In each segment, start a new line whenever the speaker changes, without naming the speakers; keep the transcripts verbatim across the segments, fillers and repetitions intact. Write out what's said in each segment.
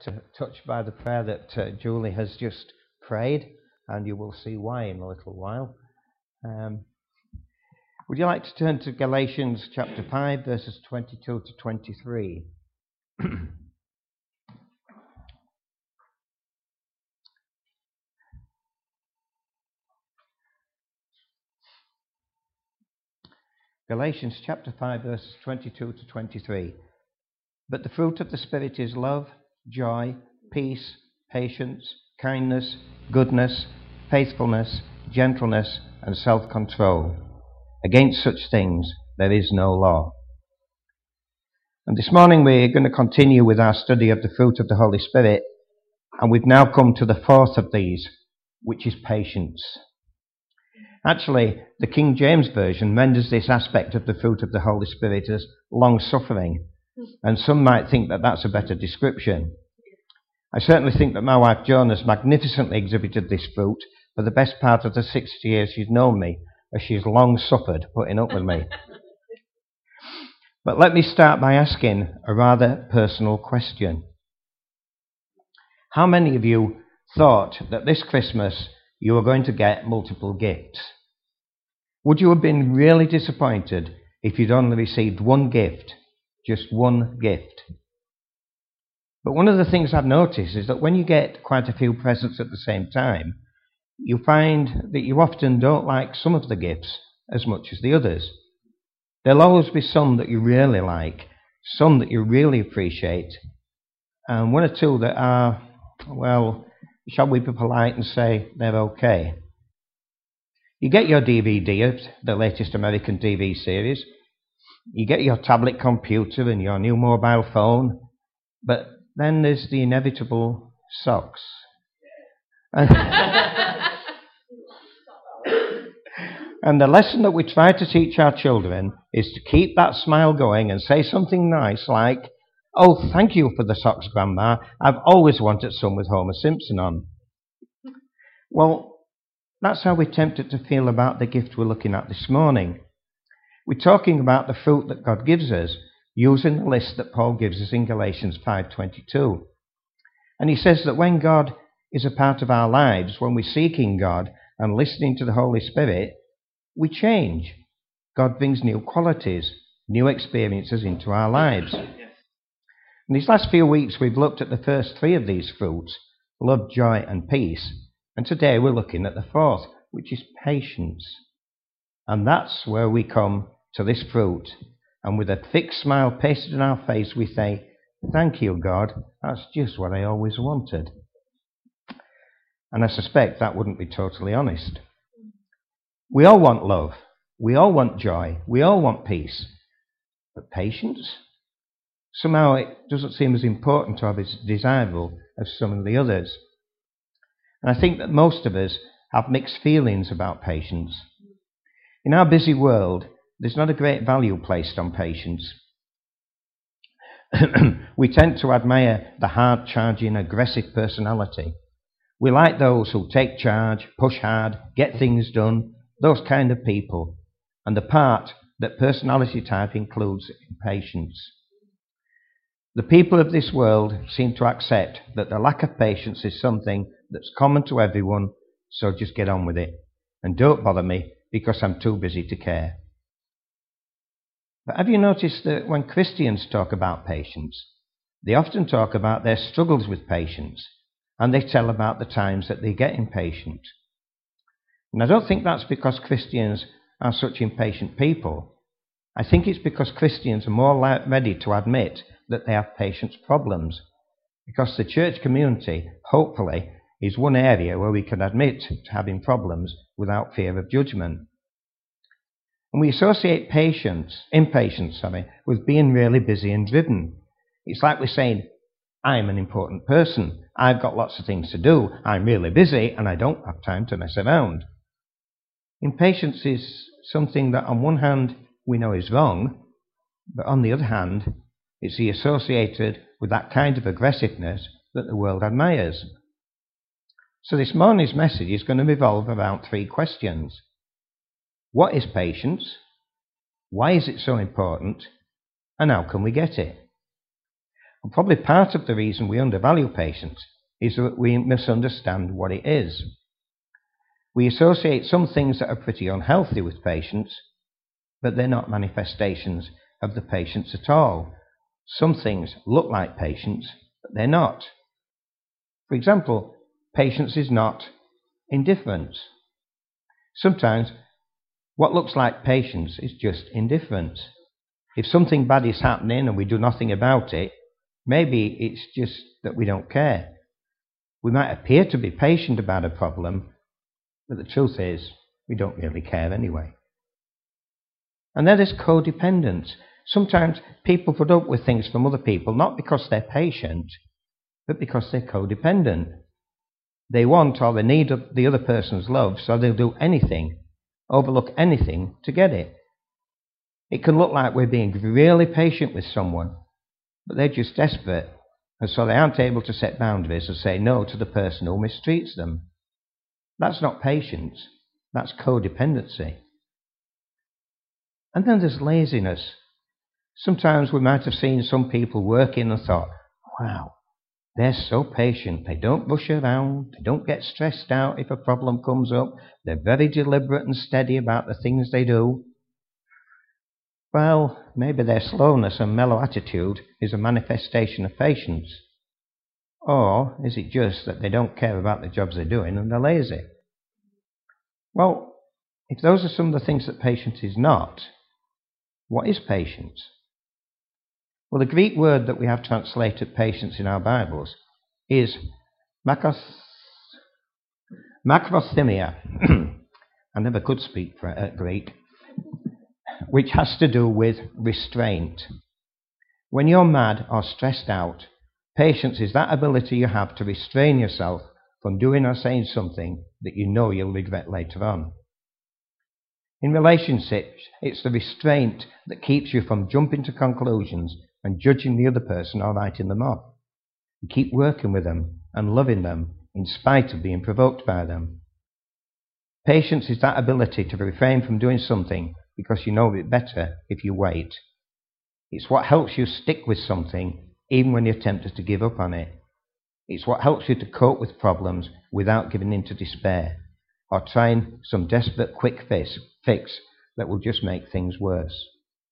Touched by the prayer that uh, Julie has just prayed, and you will see why in a little while. Um, would you like to turn to Galatians chapter five, verses twenty-two to twenty-three? Galatians chapter five, verses twenty-two to twenty-three. But the fruit of the Spirit is love, joy, peace, patience, kindness, goodness, faithfulness, gentleness, and self-control. Against such things there is no law. And this morning we're going to continue with our study of the fruit of the Holy Spirit, and we've now come to the fourth of these, which is patience. Actually, the King James Version renders this aspect of the fruit of the Holy Spirit as long-suffering, and some might think that that's a better description. I certainly think that my wife Joan has magnificently exhibited this fruit for the best part of the sixty years she's known me, as she's long suffered putting up with me. But let me start by asking a rather personal question. How many of you thought that this Christmas you were going to get multiple gifts? Would you have been really disappointed if you'd only received one gift? Just one gift. But one of the things I've noticed is that when you get quite a few presents at the same time, you find that you often don't like some of the gifts as much as the others. There'll always be some that you really like, some that you really appreciate, and one or two that are, well, shall we be polite and say they're okay. You get your D V D of the latest American T V series, you get your tablet computer and your new mobile phone, but then there's the inevitable socks. And, and the lesson that we try to teach our children is to keep that smile going and say something nice like, "Oh, thank you for the socks, Grandma. I've always wanted some with Homer Simpson on." Well, that's how we're tempted to feel about the gift we're looking at this morning. We're talking about the fruit that God gives us, using the list that Paul gives us in Galatians five twenty-two. And he says that when God is a part of our lives, when we're seeking God and listening to the Holy Spirit, we change. God brings new qualities, new experiences into our lives. In these last few weeks, we've looked at the first three of these fruits, love, joy, and peace. And today we're looking at the fourth, which is patience. And that's where we come to this fruit. And with a thick smile pasted on our face, we say, "Thank you, God. That's just what I always wanted." And I suspect that wouldn't be totally honest. We all want love. We all want joy. We all want peace. But patience? Somehow it doesn't seem as important or as desirable as some of the others. And I think that most of us have mixed feelings about patience. In our busy world, there's not a great value placed on patience. We tend to admire the hard-charging, aggressive personality. We like those who take charge, push hard, get things done, those kind of people. And the part that personality type includes patience. The people of this world seem to accept that the lack of patience is something that's common to everyone, so just get on with it. And don't bother me because I'm too busy to care. But have you noticed that when Christians talk about patience, they often talk about their struggles with patience, and they tell about the times that they get impatient. And I don't think that's because Christians are such impatient people. I think it's because Christians are more ready to admit that they have patience problems, because the church community, hopefully, is one area where we can admit to having problems without fear of judgment. And we associate patience, impatience, sorry, with being really busy and driven. It's like we're saying, "I'm an important person. I've got lots of things to do. I'm really busy and I don't have time to mess around." Impatience is something that on one hand we know is wrong, but on the other hand, it's associated with that kind of aggressiveness that the world admires. So this morning's message is going to revolve around three questions. What is patience? Why is it so important? And how can we get it? And probably part of the reason we undervalue patience is that we misunderstand what it is. We associate some things that are pretty unhealthy with patience, but they're not manifestations of the patience at all. Some things look like patience, but they're not. For example, patience is not indifference. Sometimes what looks like patience is just indifference. If something bad is happening and we do nothing about it, maybe it's just that we don't care. We might appear to be patient about a problem, but the truth is we don't really care anyway. And then there's codependence. Sometimes people put up with things from other people not because they're patient, but because they're codependent. They want or they need the other person's love, so they'll do anything, overlook anything to get it. It can look like we're being really patient with someone, but they're just desperate, and so they aren't able to set boundaries or say no to the person who mistreats them. That's not patience, that's codependency. And then there's laziness. Sometimes we might have seen some people working and thought, wow, they're so patient. They don't rush around. They don't get stressed out if a problem comes up. They're very deliberate and steady about the things they do. Well, maybe their slowness and mellow attitude is a manifestation of patience. Or is it just that they don't care about the jobs they're doing and they're lazy? Well, if those are some of the things that patience is not, what is patience? Well, the Greek word that we have translated patience in our Bibles is makros, makrothymia. I never could speak for, uh, Greek, which has to do with restraint. When you're mad or stressed out, patience is that ability you have to restrain yourself from doing or saying something that you know you'll regret later on. In relationships, it's the restraint that keeps you from jumping to conclusions and judging the other person or writing them off. You keep working with them and loving them in spite of being provoked by them. Patience is that ability to refrain from doing something because you know it better if you wait. It's what helps you stick with something even when you're tempted to give up on it. It's what helps you to cope with problems without giving in to despair or trying some desperate quick fix, fix that will just make things worse.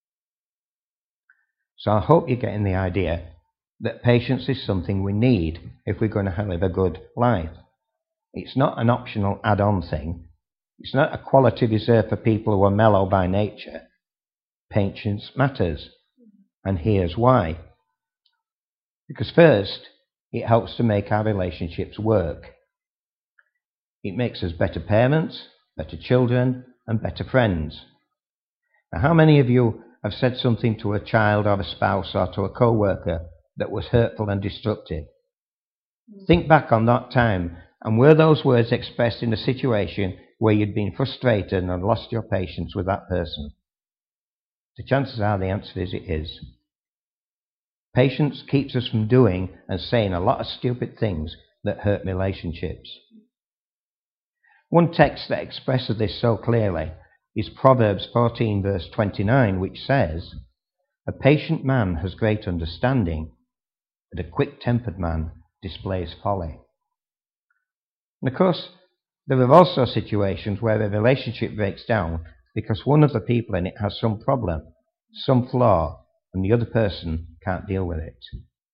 So I hope you're getting the idea that patience is something we need if we're going to live a good life. It's not an optional add-on thing. It's not a quality reserved for people who are mellow by nature. Patience matters, and here's why. Because first, it helps to make our relationships work. It makes us better parents, better children, and better friends. Now, how many of you have said something to a child or a spouse or to a co-worker that was hurtful and destructive? Think back on that time, and were those words expressed in a situation where you'd been frustrated and lost your patience with that person? The chances are the answer is it is. Patience keeps us from doing and saying a lot of stupid things that hurt relationships. One text that expresses this so clearly is Proverbs fourteen verse twenty-nine, which says, "A patient man has great understanding, but a quick-tempered man displays folly." And of course, there are also situations where a relationship breaks down because one of the people in it has some problem, some flaw, and the other person can't deal with it.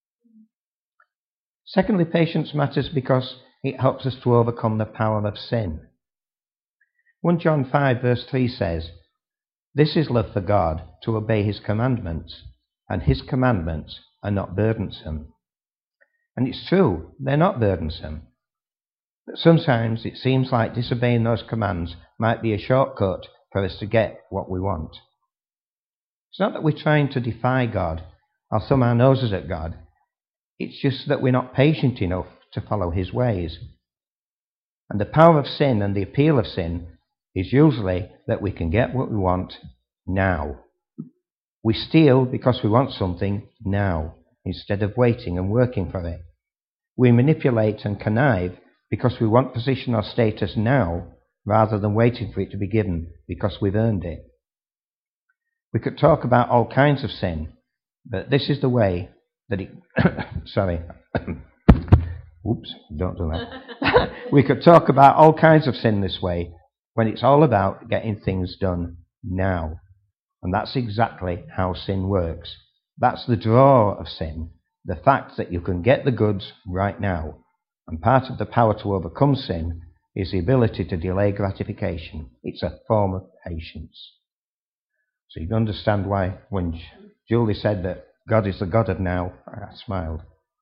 Secondly, patience matters because it helps us to overcome the power of sin. First John five verse three says, "This is love for God, to obey his commandments, and his commandments are not burdensome." And it's true, they're not burdensome. But sometimes it seems like disobeying those commands might be a shortcut for us to get what we want. It's not that we're trying to defy God or thumb our noses at God. It's just that we're not patient enough to follow his ways. And the power of sin and the appeal of sin is usually that we can get what we want now. We steal because we want something now, instead of waiting and working for it. We manipulate and connive because we want position or status now, rather than waiting for it to be given because we've earned it. We could talk about all kinds of sin, but this is the way that it, sorry, oops, don't do that. We could talk about all kinds of sin this way when it's all about getting things done now. And that's exactly how sin works. That's the draw of sin, the fact that you can get the goods right now. And part of the power to overcome sin is the ability to delay gratification. It's a form of patience. So you can understand why when Julie said that God is the God of now, I smiled.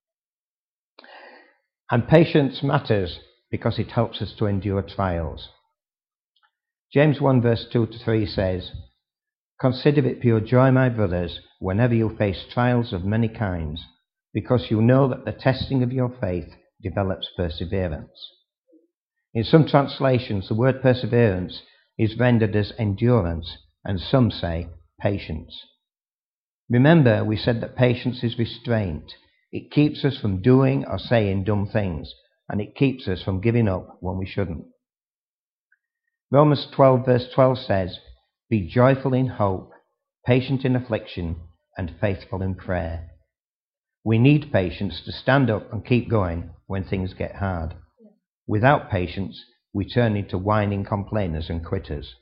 And patience matters because it helps us to endure trials. James one verse two to three says, "Consider it pure joy, my brothers, whenever you face trials of many kinds, because you know that the testing of your faith develops perseverance." In some translations, the word perseverance is rendered as endurance, and some say patience. Remember, we said that patience is restraint. It keeps us from doing or saying dumb things, and it keeps us from giving up when we shouldn't. Romans twelve verse twelve says, "Be joyful in hope, patient in affliction, and faithful in prayer." We need patience to stand up and keep going when things get hard. Without patience, we turn into whining complainers and quitters.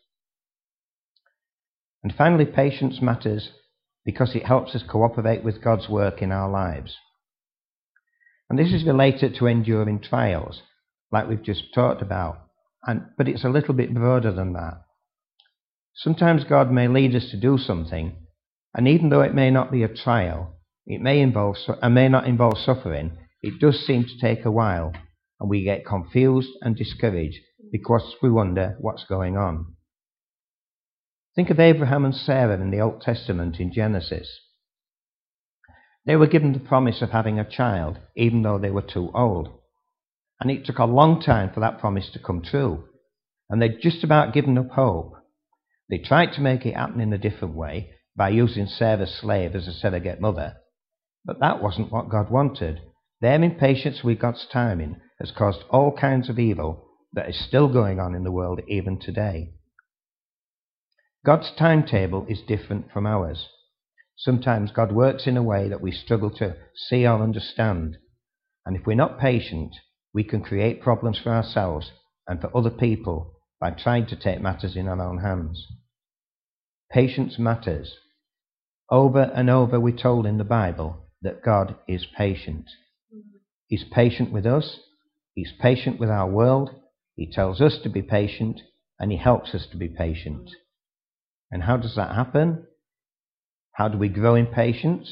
And finally, patience matters because it helps us cooperate with God's work in our lives. And this is related to enduring trials, like we've just talked about, and, but it's a little bit broader than that. Sometimes God may lead us to do something, and even though it may not be a trial, it may involve and may not involve suffering, it does seem to take a while, and we get confused and discouraged because we wonder what's going on. Think of Abraham and Sarah in the Old Testament in Genesis. They were given the promise of having a child, even though they were too old. And it took a long time for that promise to come true. And they'd just about given up hope. They tried to make it happen in a different way by using Sarah's slave as a surrogate mother. But that wasn't what God wanted. Their impatience with God's timing has caused all kinds of evil that is still going on in the world even today. God's timetable is different from ours. Sometimes God works in a way that we struggle to see or understand. And if we're not patient, we can create problems for ourselves and for other people by trying to take matters in our own hands. Patience matters. Over and over we're told in the Bible that God is patient. He's patient with us. He's patient with our world. He tells us to be patient, and he helps us to be patient. And how does that happen? How do we grow in patience?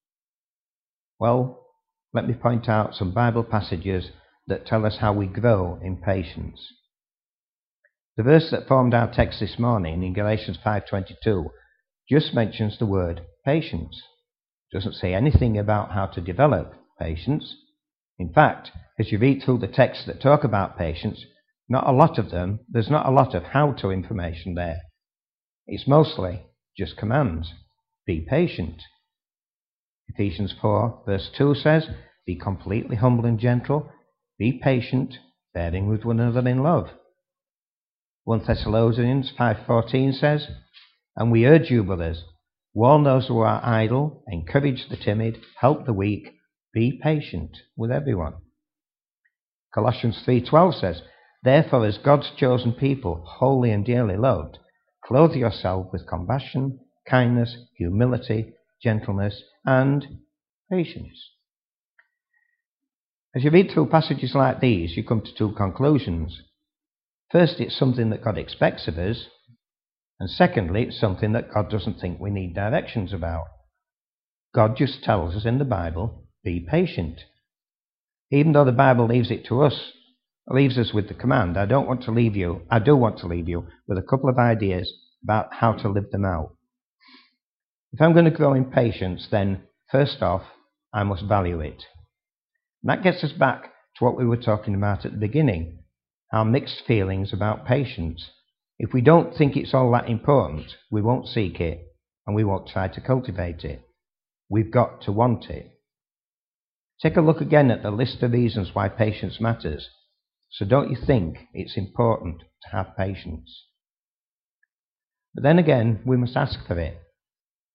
Well, let me point out some Bible passages that tell us how we grow in patience. The verse that formed our text this morning in Galatians five twenty-two just mentions the word patience. It doesn't say anything about how to develop patience. In fact, as you read through the texts that talk about patience, not a lot of them, there's not a lot of how-to information there. It's mostly just commands. Be patient. Ephesians four verse two says, "Be completely humble and gentle. Be patient, bearing with one another in love." First Thessalonians five fourteen says, "And we urge you, brothers, warn those who are idle, encourage the timid, help the weak, be patient with everyone." Colossians three twelve says, "Therefore, as God's chosen people, holy and dearly loved, clothe yourself with compassion, kindness, humility, gentleness, and patience." As you read through passages like these, you come to two conclusions. First, it's something that God expects of us. And secondly, it's something that God doesn't think we need directions about. God just tells us in the Bible, be patient. Even though the Bible leaves it to us, leaves us with the command, I don't want to leave you, I do want to leave you with a couple of ideas about how to live them out. If I'm going to grow in patience, then first off, I must value it. And that gets us back to what we were talking about at the beginning, our mixed feelings about patience. If we don't think it's all that important, we won't seek it, and we won't try to cultivate it. We've got to want it. Take a look again at the list of reasons why patience matters. So don't you think it's important to have patience? But then again, we must ask for it.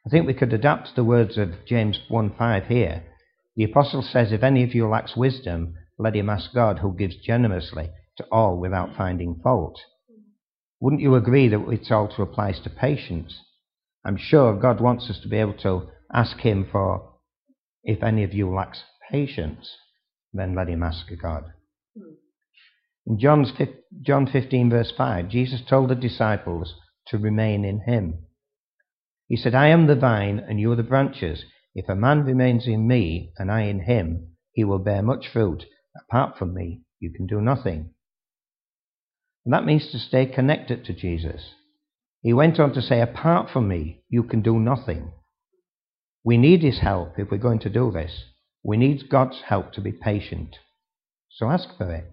I think we could adapt the words of James one five here. The apostle says, if any of you lacks wisdom, let him ask God, who gives generously to all without finding fault. Wouldn't you agree that it also applies to patience? I'm sure God wants us to be able to ask him for, if any of you lacks patience, then let him ask God. In John's, John fifteen verse five, Jesus told the disciples to remain in him. He said, I am the vine and you are the branches. If a man remains in me and I in him, he will bear much fruit. Apart from me, you can do nothing. And that means to stay connected to Jesus. He went on to say, apart from me, you can do nothing. We need his help if we're going to do this. We need God's help to be patient. So ask for it.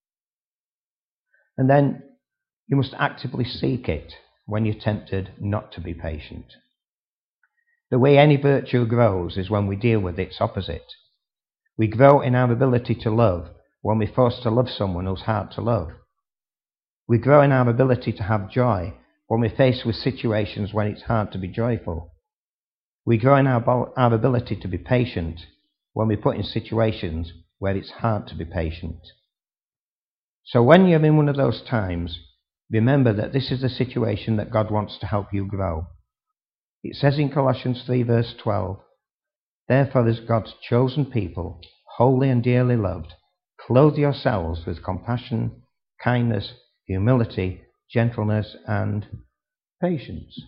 And then you must actively seek it when you're tempted not to be patient. The way any virtue grows is when we deal with its opposite. We grow in our ability to love when we're forced to love someone who's hard to love. We grow in our ability to have joy when we're faced with situations when it's hard to be joyful. We grow in our, our ability to be patient when we're put in situations where it's hard to be patient. So when you're in one of those times, remember that this is a situation that God wants to help you grow. It says in Colossians three verse twelve, therefore as God's chosen people, holy and dearly loved, clothe yourselves with compassion, kindness, humility, gentleness, and patience.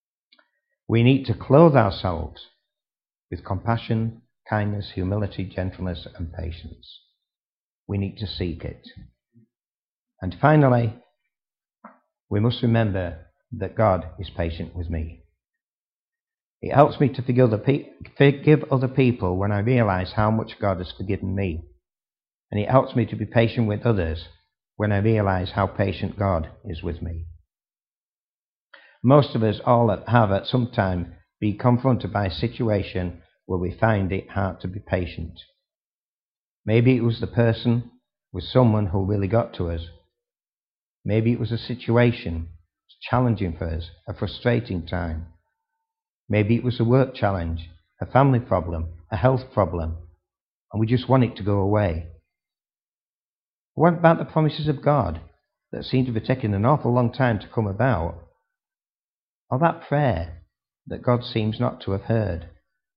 We need to clothe ourselves with compassion, kindness, humility, gentleness, and patience. We need to seek it. And finally, we must remember that God is patient with me. It helps me to forgive other people when I realize how much God has forgiven me. And it helps me to be patient with others when I realize how patient God is with me. Most of us all have at some time been confronted by a situation where we find it hard to be patient. Maybe it was the person with someone who really got to us. Maybe it was a situation challenging for us, a frustrating time. Maybe it was a work challenge, a family problem, a health problem, and we just want it to go away. What about the promises of God that seem to be taking an awful long time to come about? Or that prayer that God seems not to have heard?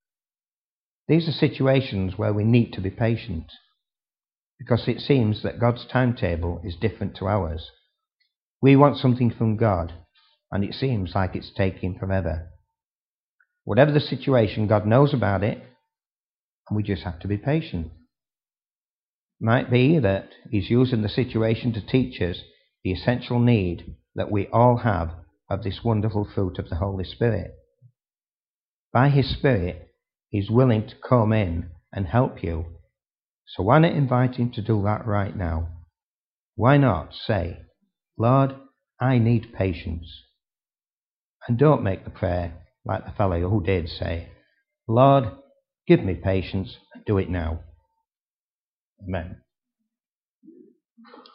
These are situations where we need to be patient, because it seems that God's timetable is different to ours. We want something from God, and it seems like it's taking forever. Whatever the situation, God knows about it, and we just have to be patient. Might be that he's using the situation to teach us the essential need that we all have of this wonderful fruit of the Holy Spirit. By his Spirit, he's willing to come in and help you. So why not invite him to do that right now? Why not say, Lord, I need patience. And don't make the prayer like the fellow who did say, Lord, give me patience, do it now. Amen.